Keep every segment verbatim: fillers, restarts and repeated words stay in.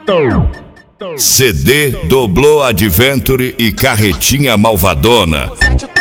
C D Doblô Adventure e Carretinha Malvadona.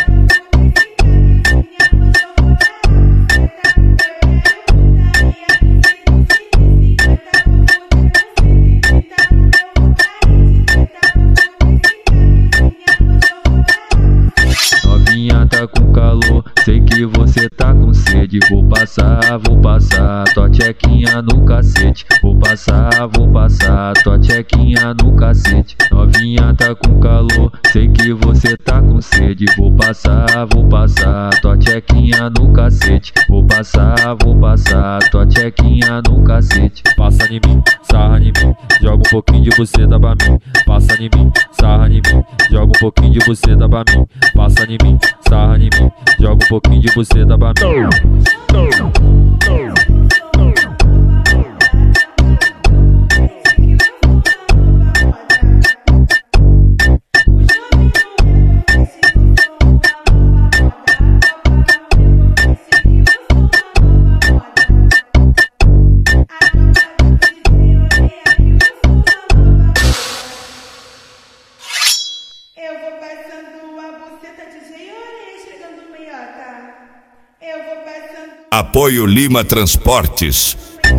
Novinha tá com calor, sei que você tá com sede. Vou passar, vou passar, tua tchequinha no cacete. Vou passar, vou passar, tua tchequinha no cacete. Novinha tá com calor, sei que você tá com sede. Vou passar, vou passar, tua tchequinha no cacete. Vou passar, vou passar, tua tchequinha no cacete. Passa em mim, sarra em mim, joga um pouquinho de buceta pra mim. Passa em mim, sarra em mim, joga um pouquinho de buceta pra mim. Passa em mim, sarra em mim, joga um pouquinho de buceta pra mim. Eu vou passando a buceta D J Orelha chegando meiota. Eu vou passando. Apoio Lima Transportes.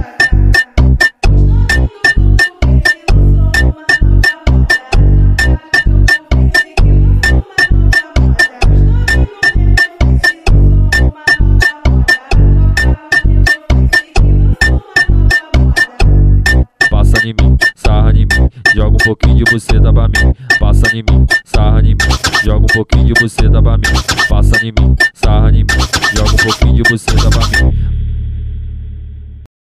Passa em mim, sarra em mim, joga um pouquinho de buceta pra mim. Passa em mim, sarra em mim, joga um pouquinho de buceta pra mim. Passa em mim, sarra em mim, joga um pouquinho de buceta pra mim.